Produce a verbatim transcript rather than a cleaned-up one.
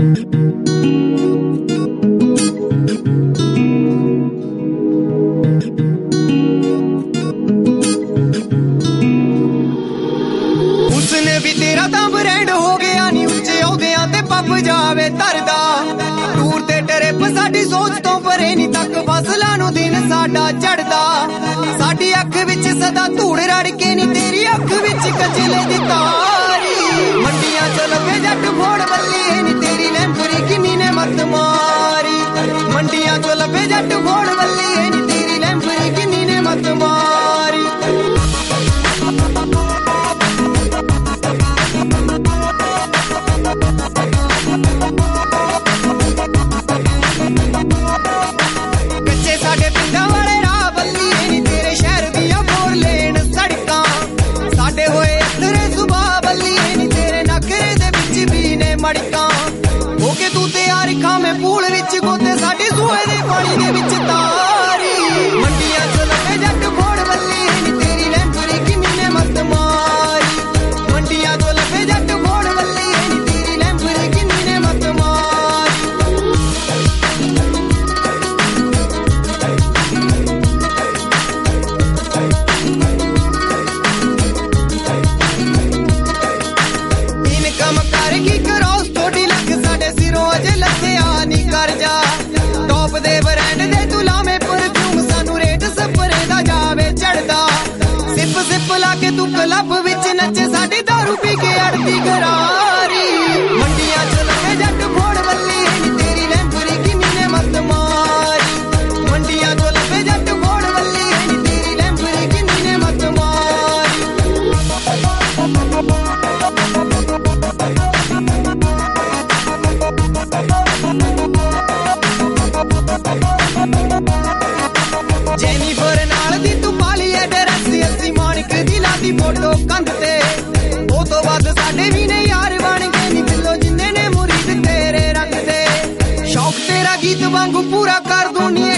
उसने भी तेरा तां ब्रांड हो गया नी उच्चे औहदियां ते पप जावे धरदा टूर ते ट्रिप साडी सोच तो परे नी तक फसलां नूं दिन साडा चढ़दा साडी अख विच सदा धूड़ रड़के नी तेरी अख विच कचले दी तारी मंडियां च लभे जट फोड़ बल्ली नी तेरी लैंबरी किन्नी ने मत मारी मंडियां च लभे जट फोड़ बल्ली नी तेरी लैंबरी किन्नी ने मत मारी कच्चे साडे पिंडां वाले राह बल्ली नी तेरे शहर दियां फोर लेन सड़कां साडे होए अथरे सुबह बल्ली नी तेरे नखरे दे विच भी ने मड़कां होके तू तैयार खामे पूल विच गोते साडे सूए दे पानी दे विच तारी मंडियां च लगे जट फोड़ बल्ली नी तेरी लैंबरी किन्नी ने मत मारी मंडियां च लगे जट फोड़ बल्ली नी तेरी लैंबरी किन्नी ने मत मारी इनकम कर की करो थोड़ी लख साडे सिरों अजे लथया नी कर जा टॉप दे ब्रांड दे तू लावे परफ्यूम सानू रेट सपरे दा जावे चढ़दा सिप सिप लाके तू क्लब विच नचे साडी दारू पी के अड़ती करारी मंडियां च लगे जट फोड़ बल्ली नी तेरी लैंबरी किन्नी ने मत मारी मंडियां च लगे जट फोड़ बल्ली नी तेरी लैंबरी किन्नी ने मत मारी जेनिफर नाल दी तू पाली है ड्रेस अस्सी माणिक दी लादी फोटो कंध ते ओ तो बाद साडे भी ने यार बन गए नी किलो जिन्ने ने मुरीद तेरे रंग दे शौक तेरा गीत वांगू पूरा कर दूनी